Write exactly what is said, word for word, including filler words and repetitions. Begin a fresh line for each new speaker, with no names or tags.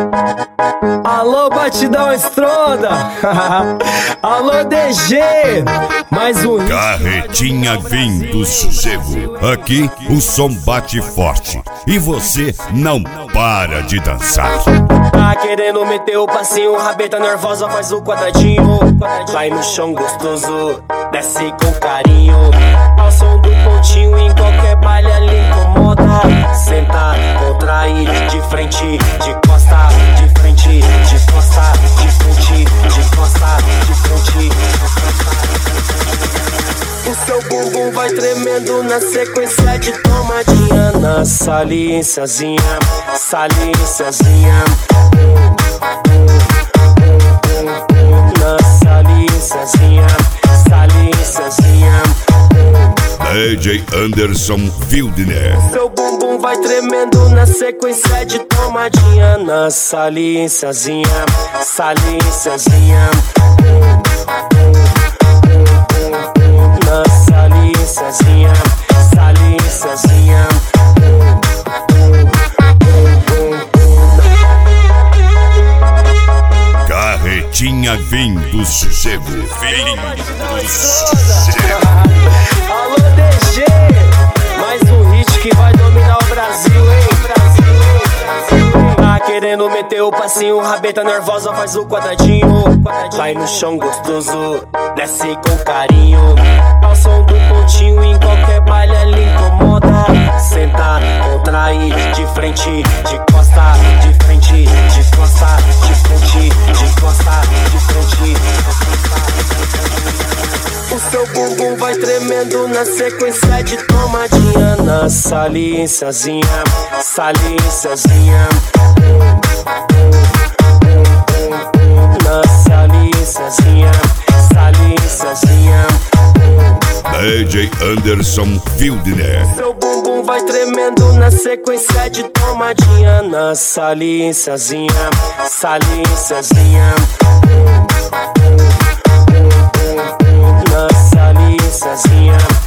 Alô, batidão estronda. Alô, D G. Mais um
Carretinha vindo sossego. Aqui o som bate forte e você não para de dançar.
Tá querendo meter o passinho, rabeta nervosa, faz o quadradinho. Vai no chão gostoso, desce com carinho. Ao som do pontinho, em qualquer baile ali incomoda. Senta, contrai, de frente, de costa, de frente, de costa, de frente, de costa, de frente, de costa. O seu bumbum vai tremendo na sequência de tomadinha. Na saliênciazinha, saliênciazinha. Na saliênciazinha, saliênciazinha.
D J Anderson Wildner.
Seu bumbum vai tremendo na sequência de tomadinha. Na saliênciazinha, saliênciazinha. Na saliênciazinha, saliênciazinha.
Carretinha vindo sossego. Vindo sossego.
Alô, D G, mais um hit que vai dominar o Brasil, hein? Brasil, hein? Tá querendo meter o passinho, rabeta nervosa, faz o quadradinho. Vai no chão gostoso, desce com carinho. Ao som do pontinho, em qualquer baile ali incomoda. Senta, contrai, de frente, de costa, de frente, de costa, de frente, de costa, de frente, de costa. O seu bumbum vai tremendo na sequência de tomadinha. Na saliênciazinha, saliênciazinha. Na saliênciazinha, saliênciazinha.
D J Anderson Wildner.
Seu bumbum vai tremendo na sequência de tomadinha. Na saliênciazinha, saliênciazinha. Na saliênciazinha.